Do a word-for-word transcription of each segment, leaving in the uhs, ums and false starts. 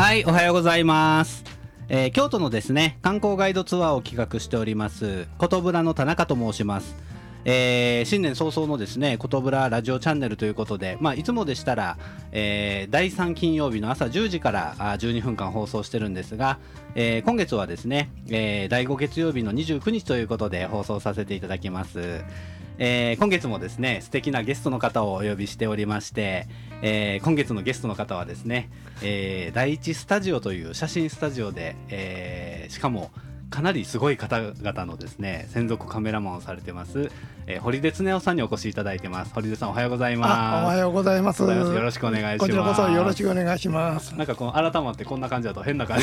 はい、おはようございます。えー、京都のですね観光ガイドツアーを企画しておりますことぶらの田中と申します。えー、新年早々のですねことぶらラジオチャンネルということで、まあ、いつもでしたら、えー、だいさん金曜日の朝じゅうじからあじゅうにふんかん放送してるんですが、えー、今月はですね、えー、だいご月曜日のにじゅうくにちということで放送させていただきます。えー、今月もですね素敵なゲストの方をお呼びしておりまして、えー、今月のゲストの方はですね、えー、第一スタジオという写真スタジオで、えー、しかもかなりすごい方々のですね専属カメラマンをされてます、えー、堀出恒夫さんにお越しいただいてます。堀出さんおはようございます。 あ、おはようございます。 よろしくお願いします。 こちらこそよろしくお願いします。 なんかこの改まってこんな感じだと変な感じ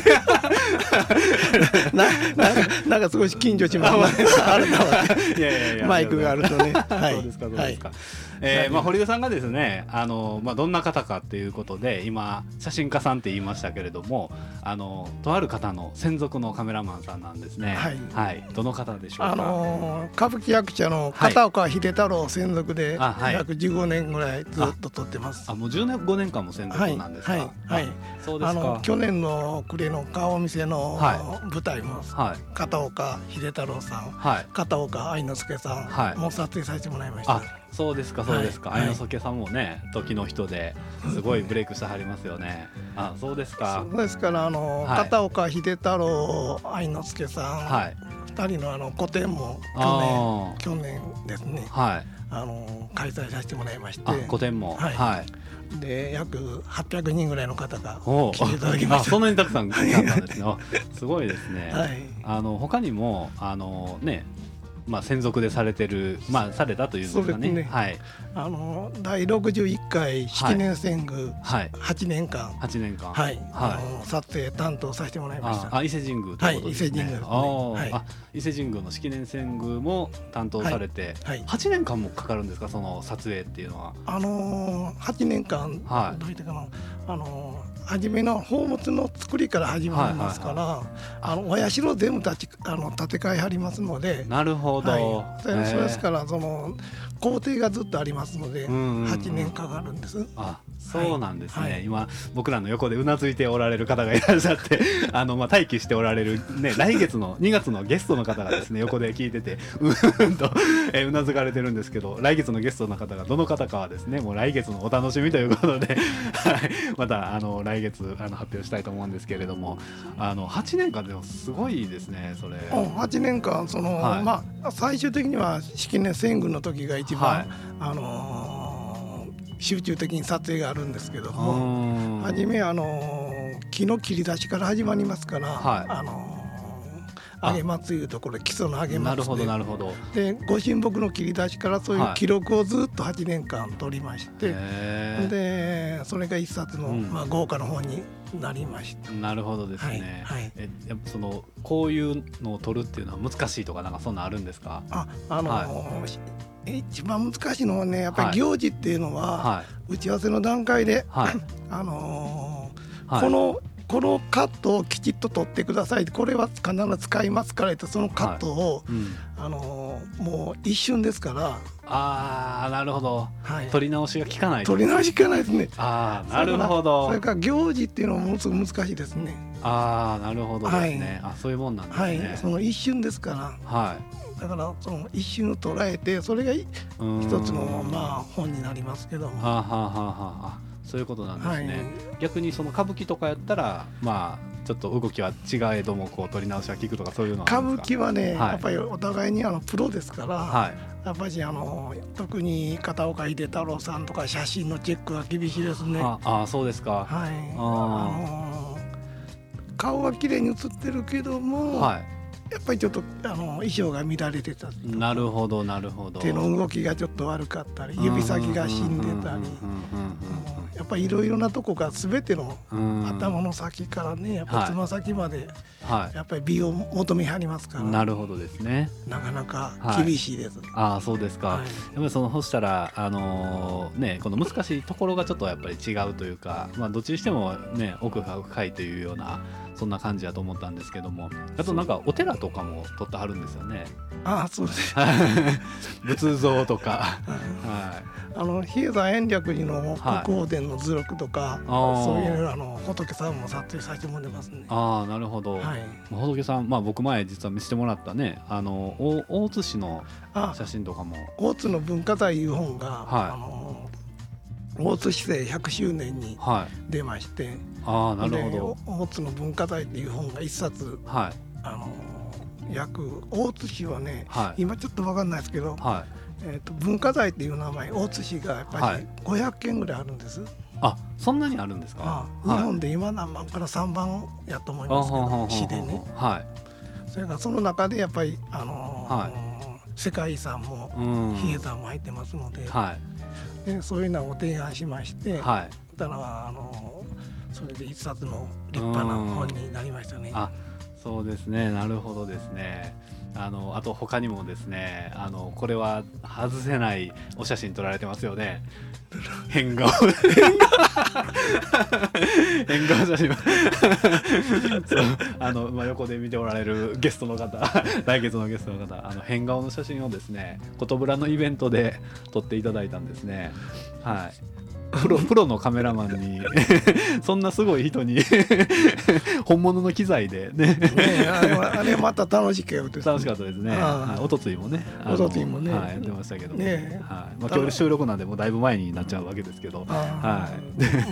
な, なんかなんか少し緊張します改まっていやいやいやマイクがあるとねはい、そうですかそうですか、はい。えーまあ、堀出さんがですねあの、まあ、どんな方かっていうことで今写真家さんって言いましたけれどもあのとある方の専属のカメラマンさんなんですね。はい、はい、どの方でしょうか。 あのー、歌舞伎役者の片岡秀太郎専属で約じゅうごねんぐらいずっと撮ってます。 ああもうじゅうごねんかんも専属なんですか。はい、はい、そうですか。あの去年の暮れの顔見せの舞台も、はい、片岡秀太郎さん、はい、片岡愛之助さん、はい、もう撮影させてもらいました。 あ、そうですかそうですか、はい、愛之助さんもね時の人ですごいブレイクしてはりますよね。あ、そうですか。 そうですからあの、はい、片岡秀太郎愛之助さん、はい、ふたりのあの個展も去年去年ですね、はい、あの開催させてもらいまして。 あ、個展も、はい、はい、 で約はっぴゃくにんぐらいの方が来ていただきました。 あ、そんなにたくさん来たんですね。すごいですね。はい、あの他にもあのねまあ、専属でされてる、まあ、されたというんですかね。 ね、はい、あのだいろくじゅういっかい式年遷宮、はい、はちねんかん、 はちねんかん、 はい、はい、あの撮影担当させてもらいました。 ああ、伊勢神宮ということですね。はい、伊勢神宮ですね。はい、あ、伊勢神宮の式年遷宮も担当されて、はいはい、はちねんかんもかかるんですか、その撮影っていうのは。 あのー、はちねんかん、はい、どういったかな、あのー初めの宝物の作りから始まりますから、はいはいはい、あのお社全部立ちあの建て替えはりますので。 なるほど、 はい、そうですからその工程がずっとありますので、うんうんうん、はちねんかかるんです。 あ、そうなんですね、はい、今僕らの横でうなずいておられる方がいらっしゃってあの、まあ、待機しておられる、ね、来月のにがつのゲストの方がですね横で聞いててうーんと、えー、うなずかれてるんですけど、来月のゲストの方がどの方かはですねもう来月のお楽しみということで、はい、またあの来月あの発表したいと思うんですけれども、あのはちねんかんでもすごいですねそれ。 はちねんかんその、はい、まあ、最終的には式年遷宮の時が一番、はい、あのー、集中的に撮影があるんですけども、はじめ、あのー、木の切り出しから始まりますから、はい、あのー揚げ松いうところ基礎の揚げ松で、なるほどなるほど。でご神木の切り出しからそういう記録をずっとはちねんかん取りまして、はい、でそれが一冊の、うん、まあ、豪華の本になりました。 なるほどですね、はいはい、えやっぱそのこういうのを取るっていうのは難しいとかなんかそんなあるんですか。あ、あのーはい、一番難しいのはねやっぱり行事っていうのは、はい、打ち合わせの段階で、はい、あのーはい、このこのカットをきちっと取ってください、これは必ず使いますからと、そのカットを、はい、うん、あのー、もう一瞬ですから。 ああ、なるほど、はい、取り直しが効かない、 取り直し効かないですね。 ああ、なるほど。 それから行事っていうのもものすごく難しいですね。 ああ、なるほどですね、はい、あ、そういうもんなんですね、 はい、その一瞬ですから、はい、だからその一瞬を捉えてそれが一つのまあ本になりますけども。はあはあはあはあ、そういうことなんですね、はい、逆にその歌舞伎とかやったらまあちょっと動きは違えどもこう取り直しが効くとかそういうのはあるんですか。歌舞伎はね、はい、やっぱりお互いにあのプロですから、はい、やっぱりあの特に片岡秀太郎さんとか写真のチェックが厳しいですね。 ああ、そうですか。はい、ああの顔は綺麗に写ってるけども、はい、やっぱりちょっとあの衣装が乱れてたり、なるほどなるほど、手の動きがちょっと悪かったり指先が死んでたり、やっぱりいろいろなとこが全ての頭の先からねやっぱつま先までやっぱり美を求めはりますから、はい、 なるほどですね、 なかなか厳しいです、はい、 ああ、そうですか、はい、やっぱりそのそしたらあのー、ねこの難しいところがちょっとやっぱり違うというか、まあどっちにしてもね奥が深いというようなそんな感じやと思ったんですけども、あとなんかお寺とかも撮ってはるんですよね。 ああそうです仏像とか、はい、 あの比叡山延暦寺の国宝殿の図録とか、はい、そういうあの仏さんも撮影させてもらってますね。 ああなるほど、はい、仏さん、まあ、僕前実は見せてもらったねあの大大津市の写真とかも、 大津の文化財いう本が、はい、あの大津市政ひゃくしゅうねんに出まして、はい、 あなるほど。 大津の文化財っていう本が一冊、はい、あの約大津市はね、はい、今ちょっと分かんないですけど、はい、えー、と文化財っていう名前大津市がやっぱりごひゃっけんぐらいあるんです。はい、 あそんなにあるんですか。 ああ、はい、日本で今何番からさんばんやと思いますけど、市でね、はい、それからその中でやっぱり、あのーはい、世界遺産も比叡山も入ってますので、はい、でそういうのを提案しまして、はい、だからあのー、それで一冊の立派な本になりましたね。 あそうですね、なるほどですね。あのあと他にもですね、あのこれは外せないお写真撮られてますよね。変顔変顔写真そうあの、まあ、横で見ておられるゲストの方来月のゲストの方、あの変顔の写真をですねことぶらのイベントで撮っていただいたんですね。はい、プロ、プロのカメラマンにそんなすごい人に本物の機材で ね, ねあれはあれまた楽しかったですね。 楽しかったですね。はい、おとついもねおとついもね、 はい、出ましたけど、ね、はい、まあ、今日収録なんでもうだいぶ前になっちゃうわけですけど、はい、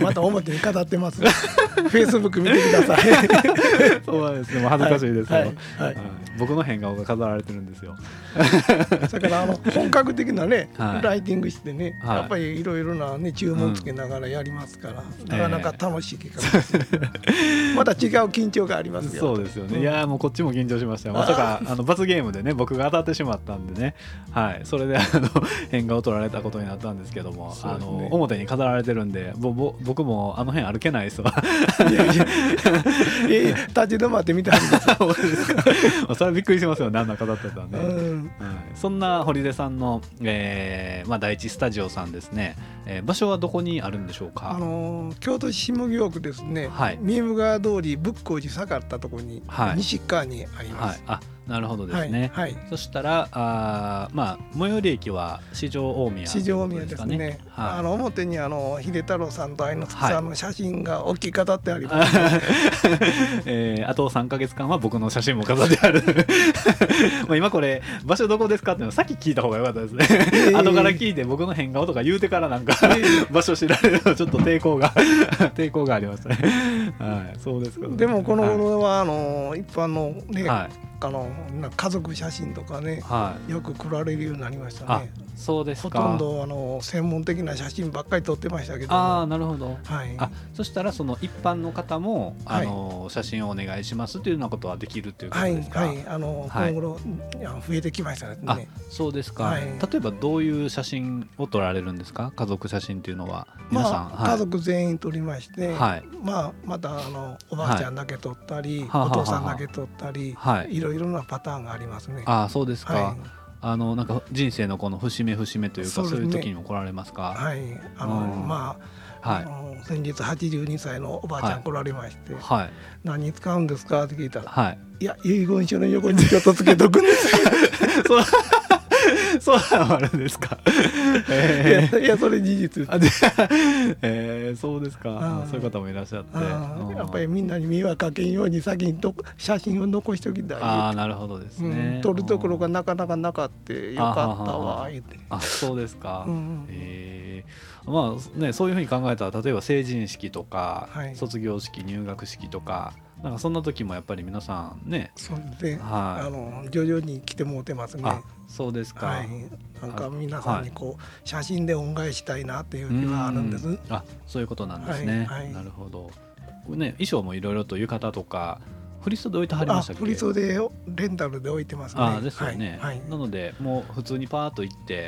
また表に飾ってますフェイスブック見てくださいそうですね、もう恥ずかしいですけど、はいはいはい、僕の変顔が飾られてるんですよだからあの本格的なね、はい、ライティングしてね、はい、やっぱりいろいろな、ね、注文つけながらやりますから、うん、なかなか楽しい企画です、えー、また違う緊張がありますよ。 そうですよね、うん、いやもうこっちも緊張しましたよ。まさかあの罰ゲームでね僕が当たってしまったんでね、はい、それであの変顔を取られたことになったんですけども、ね、あの表に飾られてるんでぼぼ僕もあの辺歩けないですわいやいやいや立ち止まって見てはるんですかそれはびっくりしますよね、あんな飾ってたんで、うん、はい、そんな堀出さんの、えーまあ、第一スタジオさんですね、えー、場所はどこにあるんでしょうか。 あのー、京都市下京区ですね、はい、三重川通り仏光寺下がったところに、はい、西側にあります、 はい、あなるほどですね、はいはい、そしたらあ、まあ、最寄り駅は四条大宮、 四条大宮ですね、はい、あの表にあの秀太郎さんと愛之助さんの写真が大きく飾ってあります、ね、はいえー、あとさんかげつかんは僕の写真も飾ってあるまあ今これ場所どこですかっていうのさっき聞いた方がよかったですね、えー、後から聞いて僕の変顔とか言うてからなんか、えー、場所知られるのちょっと抵抗が抵抗がありましたねはい、そうですか。 でもこの頃は、はい、あの一般のね、はい、あの家族写真とかね、はい、よく来られるようになりましたね。 そうですか。 ほとんどあの専門的な写真ばっかり撮ってましたけど、 ああなるほど、はい、あそしたらその一般の方もあの、はい、写真をお願いしますというようなことはできるということですか。 はいはい、あの、はい、今頃増えてきましたね。 あそうですか、はい、例えばどういう写真を撮られるんですか。家族写真というのは皆さん、 まあはい、家族全員撮りまして、はい、まあ、またあのおばあちゃんだけ撮ったり、はい、お父さんだけ撮ったり、はい、いろいろなパターンがありますね。 あそうですか、はい、あのなんか人生のこの節目節目というかそういう時にも来られますか。 はい、あの、うん、まあ、はい、あの先日はちじゅうにさいのおばあちゃん来られまして、はい、何に使うんですかって聞いたら、はい、いや遺言書の横にちょっとつけとくんですそうそうなるんですか。 えー、い, やいやそれ事実です。 えー、そうですか。そういう方もいらっしゃって、 やっぱりみんなに迷惑かけんように先にと写真を残しておきたい。 ああなるほどですね、 うん、撮るところがなかなかなかってよかったわ言って。 あそうですか、うん、えー、まあねそういうふうに考えたら例えば成人式とか、はい、卒業式入学式とかなんかそんな時もやっぱり皆さんね、 そうで、はい、あの徐々に来てもうてますね。 あそうですか、はい、 なんか皆さんにこう、はい、写真で恩返したいなっていう気があるんです。 あそういうことなんですね、はいはい、なるほど、ね、衣装もいろいろと浴衣とか振袖置いてはりましたっけ。 振袖をレンタルで置いてますね。 あですよね、はいはい、なのでもう普通にパーッと行って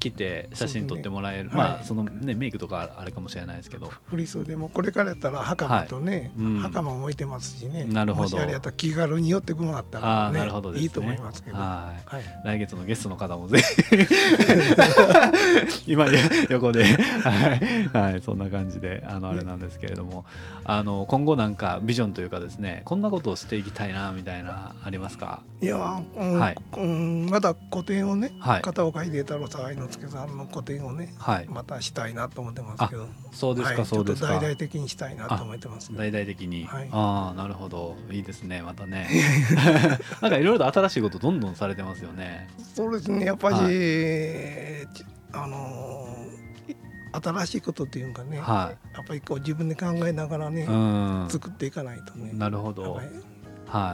着て写真撮ってもらえる、 そうですね、 まあそのねメイクとかあれかもしれないですけど、 振り袖もこれからやったら袴とね、 はいうん、 袴も置いてますしね、 なるほど、 もしあれやったら気軽に寄ってくもらったら、ね、 あなるほどですね、 いいと思いますけど、 はい、 はい、 来月のゲストの方もぜひ今横ではい、はい、そんな感じであのあれなんですけれども、あの今後なんかビジョンというかですね、こんなことをしていきたいなみたいなありますか？ いや、うんはいうん、また個展をね、はい、片岡秀太郎さん、愛之助さんの個展をね、はい、またしたいなと思ってますけど、 そうですか、はい、そうですか、 ちょっと大々的にしたいなと思ってます、ね、 大々的に、 はい、 ああなるほど、いいですね、またねなんかいろいろと新しいことどんどんされてますよね。 そうですね、やっぱり、はい、あの新しいことっていうかね、はい、やっぱりこう自分で考えながらね、うん、作っていかないとね。 なるほど、はい、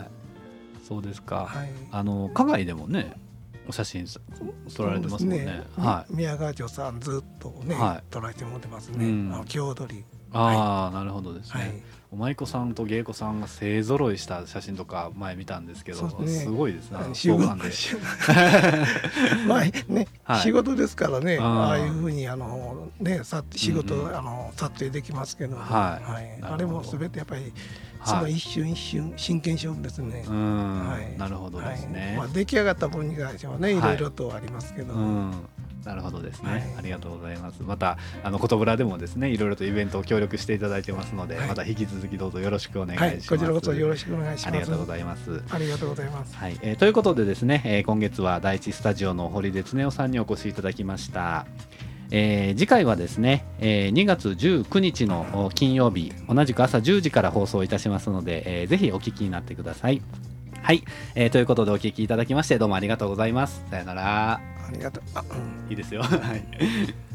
そうですか、はい、あの花街でもねお写真撮られてますもんね。ね、 はい、宮川町さんずっとね、はい、撮られてもらってますね、うん、あの郷土り。 ああ、はい、なるほどですね、はい、お舞妓さんと芸妓さんが勢ぞろいした写真とか前見たんですけど、 す,、ね、すごいですね、 仕事でまあね、はい、仕事ですからね、ああいうふうにあの、ね、仕事、うんうん、あの撮影できますけど、はいはい、あれも全てやっぱりその一瞬一瞬真剣勝負ですね。 うん、はい、なるほどですね、 はい、まあ、出来上がった分に関してはね、いろいろとありますけど、はい、うん、 なるほどですね、はい、ありがとうございます。またあのことぶらでもですね、いろいろとイベントを協力していただいてますので、はい、また引き続きどうぞよろしくお願いします。はい、 こちらこそよろしくお願いします。 ありがとうございます。 ありがとうございます。 はい、えー、ということでですね、えー、今月は第一スタジオの堀出恒夫さんにお越しいただきました。えー、次回はですね、えー、にがつじゅうくにちの金曜日、同じく朝じゅうじから放送いたしますので、えー、ぜひお聞きになってください。はい、えー、ということでお聞きいただきましてどうもありがとうございます。さよなら。 ありがとう。あ、 うん、いいですよ。はい。